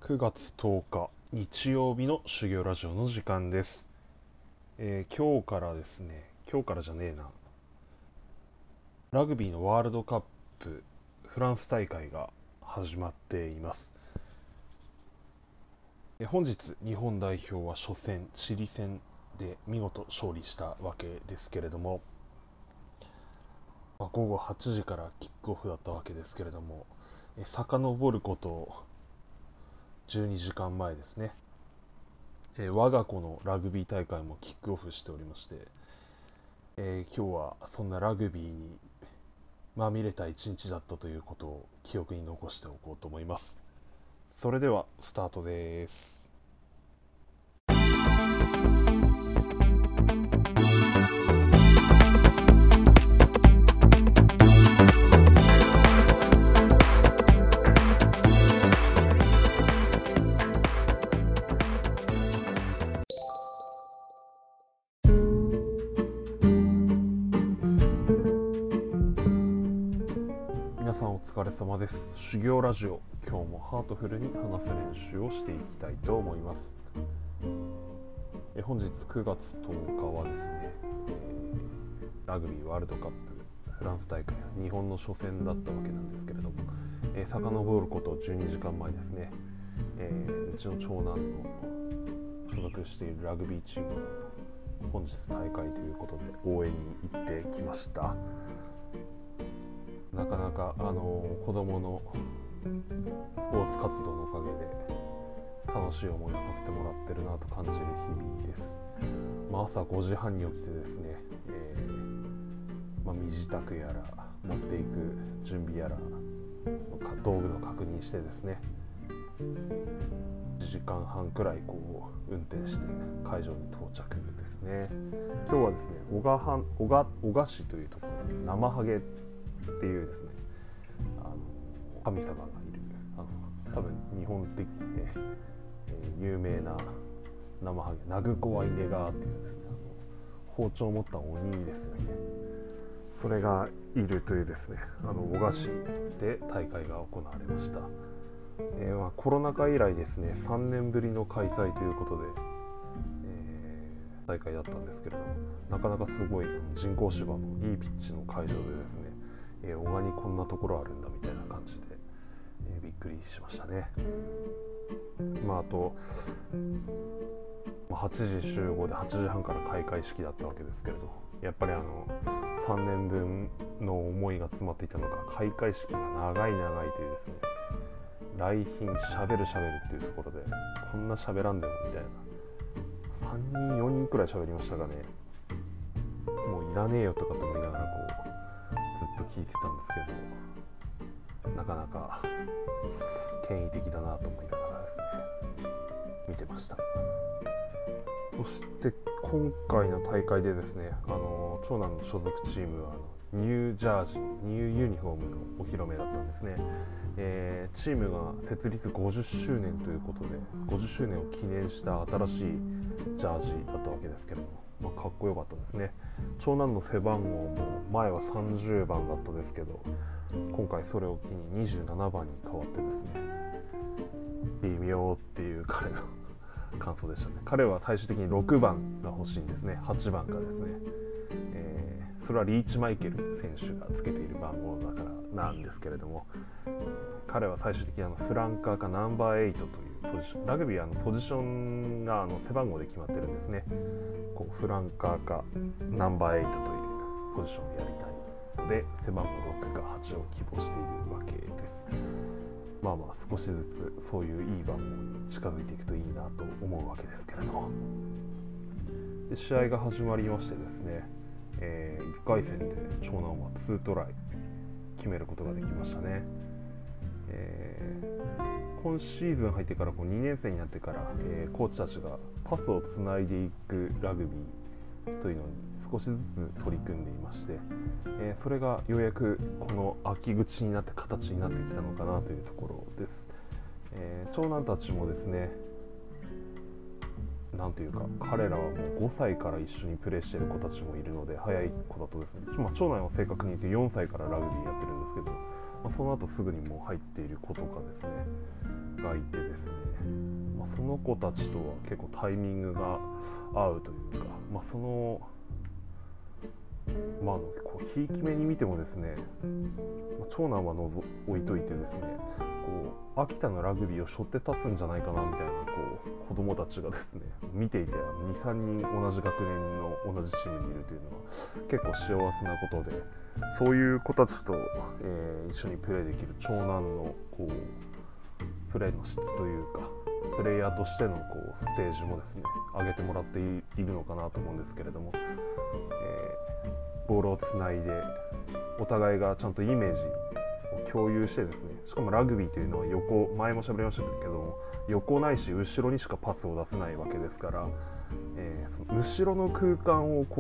9月10日日曜日の修行ラジオの時間です。今日からですね、今日からじゃねえな、ラグビーのワールドカップフランス大会が始まっています。本日日本代表は初戦チリ戦で見事勝利したわけですけれども、午後8時からキックオフだったわけですけれども、遡ること12時間前ですね、我が子のラグビー大会もキックオフしておりまして、今日はそんなラグビーにまみれた一日だったということを記憶に残しておこうと思います。それではスタートです。皆さんお疲れ様です。修行ラジオ、今日もハートフルに話す練習をしていきたいと思います。本日9月10日はですね、ラグビーワールドカップフランス大会日本の初戦だったわけなんですけれども、遡ること12時間前ですね、うちの長男の所属しているラグビーチームの本日大会ということで応援に行ってきました。なかなか子供のスポーツ活動のおかげで楽しい思いをさせてもらってるなと感じる日々です。朝5時半に起きてですね、身支度やら持っていく準備やら道具の確認してですね、1時間半くらい運転して会場に到着ですね。今日はですね、男鹿市というところで生ハゲっていうですね、神様がいる多分日本的にね、有名な生ハゲナグコワイネガーっていうですね、包丁を持った鬼ですよね。それがいるというですね、男鹿市で大会が行われました。コロナ禍以来ですね、3年ぶりの開催ということで、大会だったんですけれども、なかなかすごい人工芝のいいピッチの会場でですね、男鹿にこんなところあるんだみたいな感じで、びっくりしましたね。あと8時集合で8時半から開会式だったわけですけれど、やっぱり3年分の思いが詰まっていたのか、開会式が長いというですね、来賓しゃべるっていうところで、こんな喋らんでもみたいな、3人4人くらい喋りましたがね、もういらねえよとかと思いながらずっと聞いてたんですけど、なかなか権威的だなと思いながらですね見てました。そして今回の大会でですね、長男の所属チームはニュージャージーニューユニフォームのお披露目だったんですね。チームが設立50周年ということで、50周年を記念した新しいジャージだったわけですけれども、かっこよかったですね。長男の背番号も前は30番だったですけど、今回それを機に27番に変わってですね、微妙っていう彼の感想でしたね。彼は最終的に6番が欲しいんですね。8番かですね、それはリーチマイケル選手がつけている番号だからなんですけれども、彼は最終的にフランカーかナンバー8というポジション、ラグビーはポジションが背番号で決まってるんですね。フランカーかナンバー8というポジションをやりたいので、背番号6か8を希望しているわけです。少しずつそういういい番号に近づいていくといいなと思うわけですけれども、で試合が始まりましてですね、1回戦で長男は2トライ決めることができましたね。今シーズン入ってから2年生になってから、コーチたちがパスをつないでいくラグビーというのに少しずつ取り組んでいまして、それがようやくこの秋口になって形になってきたのかなというところです。長男たちもですね、なんというか彼らはもう5歳から一緒にプレーしている子たちもいるので、早い子だとですね、長男は正確に言うと4歳からラグビーやってるんですけど、その後すぐにもう入っている子とかですねがいてですね、 その子たちとは結構タイミングが合うというか、そのこうひいき目に見てもですね、長男は置いといてですね、こう秋田のラグビーを背負って立つんじゃないかなみたいな子供たちがですね、見ていて 2,3 人同じ学年の同じチームにいるというのは結構幸せなことで、そういう子たちと、一緒にプレーできる長男のこうプレーの質というか、プレイヤーとしてのステージもですね上げてもらっているのかなと思うんですけれども、ボールをつないでお互いがちゃんとイメージを共有してですね、しかもラグビーというのは前も喋りましたけども、横ないし後ろにしかパスを出せないわけですから、その後ろの空間を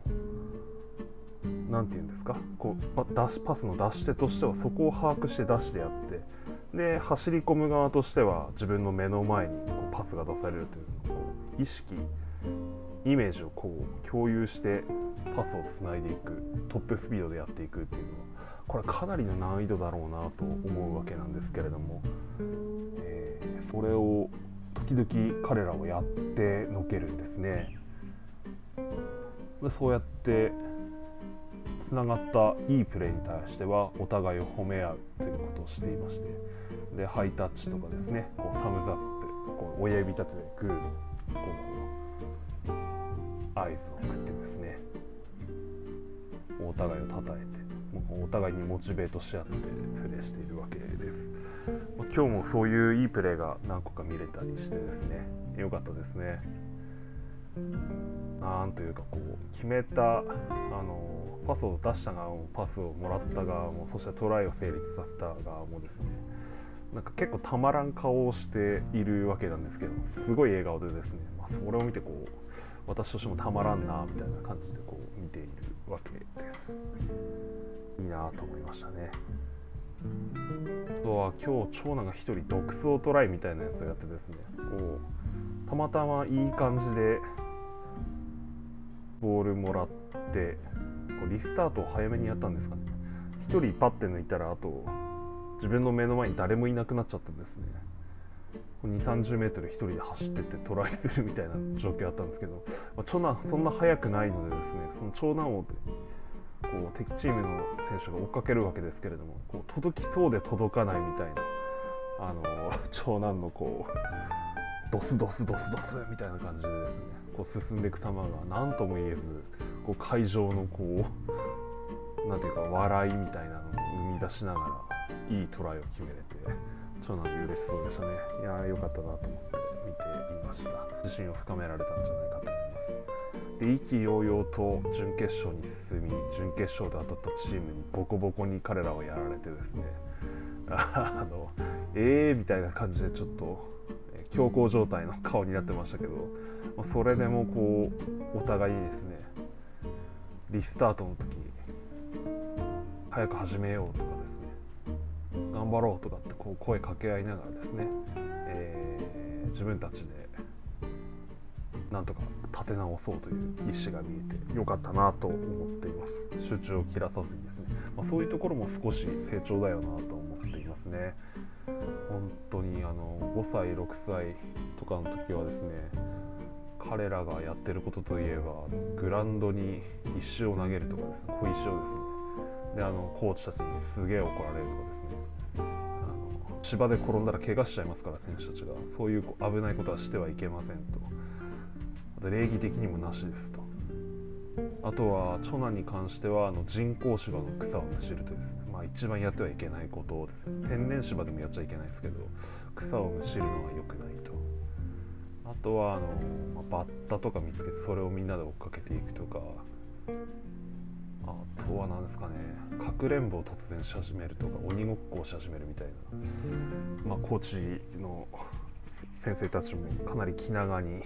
なんていうんですか、パスの出し手としてはそこを把握して出してやって、で走り込む側としては自分の目の前にパスが出されるというのを意識イメージを共有してパスをつないでいく、トップスピードでやっていくっていうのはこれかなりの難易度だろうなと思うわけなんですけれども、それを時々彼らはやってのけるんですね。でそうやってつながったいいプレーに対してはお互いを褒め合うということをしていまして、でハイタッチとかですね、サムズアップ、親指立ててグーの合図を送ってですね、お互いを称えてお互いにモチベートし合ってプレーしているわけです。今日もそういういいプレーが何個か見れたりしてですね、良かったですね。なんというか決めたパスを出した側もパスをもらった側も、そしてトライを成立させた側もですね、なんか結構たまらん顔をしているわけなんですけども、すごい笑顔でですね、それを見て私としてもたまらんなみたいな感じで見ているわけです。いいなと思いましたね。あとは今日長男が一人独走トライみたいなやつをやってですね、たまたまいい感じでボールもらってリスタートを早めにやったんですかね。一人パッて抜いたら、あと自分の目の前に誰もいなくなっちゃったんですね。2,30 メートル一人で走ってってトライするみたいな状況だったんですけど、長男そんな速くないのでですね、その長男を敵チームの選手が追っかけるわけですけれども、届きそうで届かないみたいな、長男のドスドスドスドスみたいな感じでですね、進んでいく様が何とも言えず、会場のなんていうか笑いみたいなのを生み出しながらいいトライを決めれて、長男嬉しそうでしたね。いやー良かったなと思って見ていました。自信を深められたんじゃないかと思います。で意気揚々と準決勝に進み、準決勝で当たったチームにボコボコに彼らはやられてですね、みたいな感じでちょっと強行状態の顔になってましたけど、それでもお互いにですね、リスタートの時早く始めようとかですね、頑張ろうとかって声かけ合いながらですね、自分たちでなんとか立て直そうという意思が見えてよかったなと思っています。集中を切らさずにですね、そういうところも少し成長だよなと思っていますね。本当に5歳6歳とかの時はですね、彼らがやってることといえばグラウンドに石を投げるとかですね、小石をですね、でコーチたちにすげえ怒られるとかですね、芝で転んだら怪我しちゃいますから、選手たちがそういう危ないことはしてはいけませんと、あと礼儀的にもなしですと、あとは長男に関しては人工芝の草をむしるというですね、一番やってはいけないことをですね、天然芝でもやっちゃいけないですけど草をむしるのは良くないと、あとはバッタとか見つけてそれをみんなで追っかけていくとか、あとは何ですかね、かくれんぼを突然し始めるとか鬼ごっこをし始めるみたいな、コーチの先生たちもかなり気長に、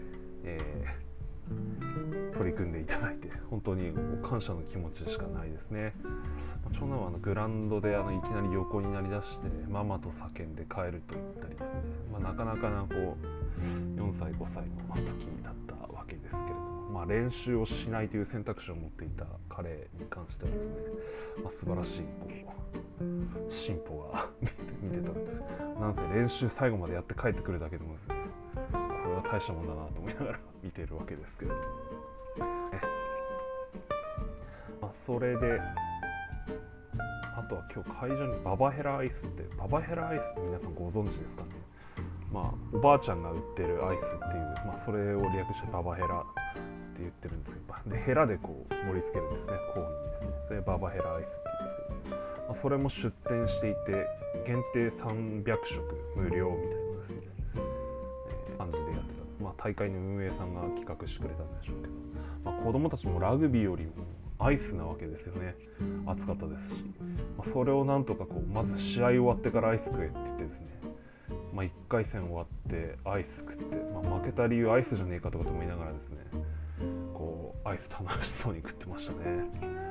取り組んでいただいて本当に感謝の気持ちしかないですね。長男はグラウンドでいきなり横になりだしてママと叫んで帰ると言ったりですね、なかなか4歳5歳の時だったわけですけれども、練習をしないという選択肢を持っていた彼に関してはですね、素晴らしい進歩が見てたんです。なんせ練習最後までやって帰ってくるだけでもですね、 大したもんだなと思いながら見てるわけですけれども、それであとは今日会場にババヘラアイスって皆さんご存知ですかね。おばあちゃんが売ってるアイスっていう、それを略してババヘラって言ってるんですけど、でヘラでこう盛り付けるんですね、コーンにですね。それババヘラアイスって言うんですけど、それも出店していて限定300食無料みたいなですね、感じでやってた。大会の運営さんが企画してくれたんでしょうけど、子供たちもラグビーよりもアイスなわけですよね。暑かったですし、それをなんとかまず試合終わってからアイス食えって言ってですね、1回戦終わってアイス食って、負けた理由アイスじゃねえかとかと思いながらですね、アイス楽しそうに食ってましたね。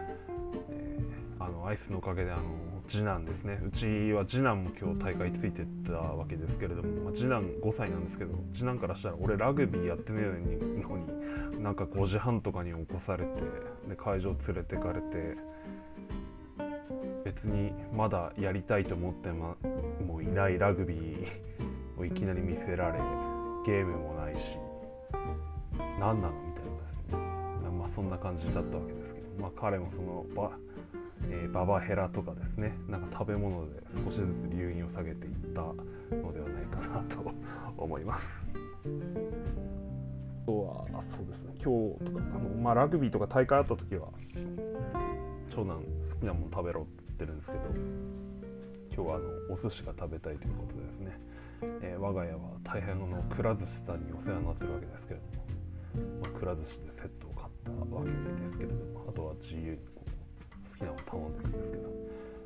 アイスのおかげで次男ですね、うちは次男も今日大会ついてったわけですけれども、次男5歳なんですけど、次男からしたら俺ラグビーやってねえのになんか5時半とかに起こされて、で会場連れてかれて、別にまだやりたいと思ってもいないラグビーをいきなり見せられ、ゲームもないし何なのみたいなですね、そんな感じだったわけですけど、彼もそのババヘラとかですね、なんか食べ物で少しずつ留飲を下げていったのではないかなと思います。あとはそうですね、今日とかラグビーとか大会あった時は長男好きなもの食べろって言ってるんですけど、今日はお寿司が食べたいということでですね、我が家は大変くら寿司さんにお世話になってるわけですけれども、くら寿司でセットを買ったわけですけれども、あとは自由に好きなのを頼んでるんですけど、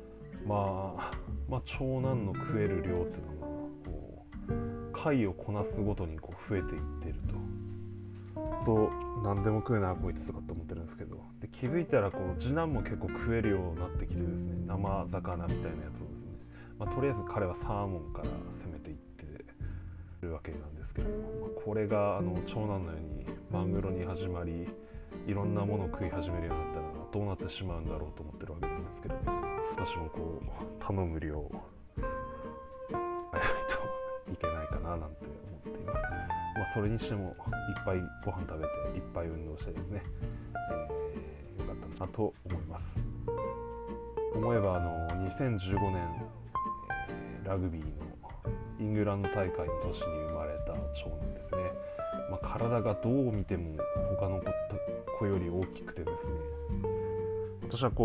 長男の食える量っていうのが回をこなすごとに増えていっていると何でも食うなこいつとかって思ってるんですけど、で気づいたら次男も結構食えるようになってきてですね、生魚みたいなやつをですね、とりあえず彼はサーモンから攻めていってるわけなんですけども、これが長男のようにマグロに始まり、いろんなものを食い始めるようになったらどうなってしまうんだろうと思ってるわけなんですけれども、私も頼む量を変えないといけないかななんて思っています。それにしてもいっぱいご飯食べていっぱい運動してですね、よかったなと思います。思えば2015年、ラグビーのイングランド大会の年に生まれた長男ですね。体がどう見ても他の子より大きくてですね、私は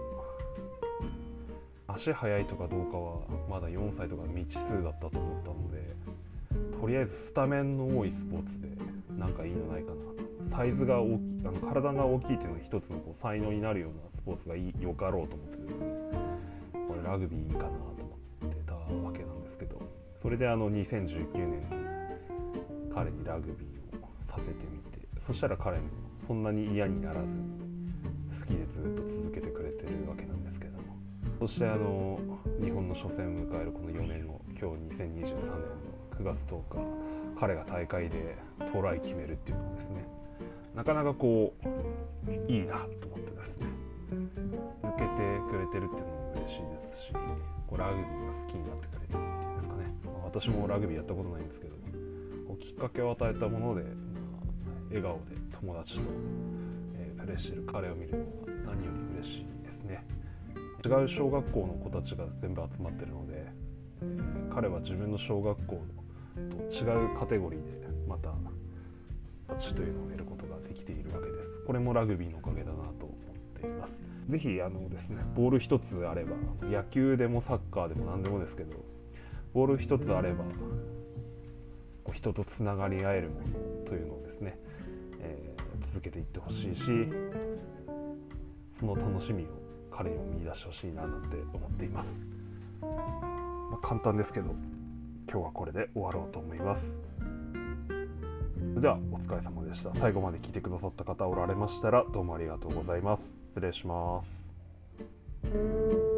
足速いとかどうかはまだ4歳とか未知数だったと思ったので、とりあえずスタメンの多いスポーツでなんかいいのないかなと。サイズが大きい、体が大きいっていうのが一つの才能になるようなスポーツがよかろうと思ってですね、これラグビーいいかなと思ってたわけなんですけど、それで2019年に彼にラグビーをさせてみて、そしたら彼もそんなに嫌にならずに好きでずっと続けてくれてるわけなんですけども、そして日本の初戦を迎えるこの4年後、今日2023年の9月10日、彼が大会でトライ決めるっていうのはですね、なかなかいいなと思ってですね、続けてくれてるっていうのも嬉しいですし、ラグビーが好きになってくれてるっていうんですかね。私もラグビーやったことないんですけど、きっかけを与えたもので、笑顔で友達と、プレーしている彼を見るのは何より嬉しいですね。違う小学校の子たちが全部集まってるので、彼は自分の小学校と違うカテゴリーでまた勝ちというのを得ることができているわけです。これもラグビーのおかげだなと思っています。ぜひですね、ボール一つあれば、野球でもサッカーでも何でもですけど、ボール一つあれば人とつながり合えるものというのをですね、続けていってほしいし、その楽しみを彼にも見出してほしいななんて思っています。簡単ですけど今日はこれで終わろうと思います。それではお疲れ様でした。最後まで聞いてくださった方おられましたらどうもありがとうございます。失礼します。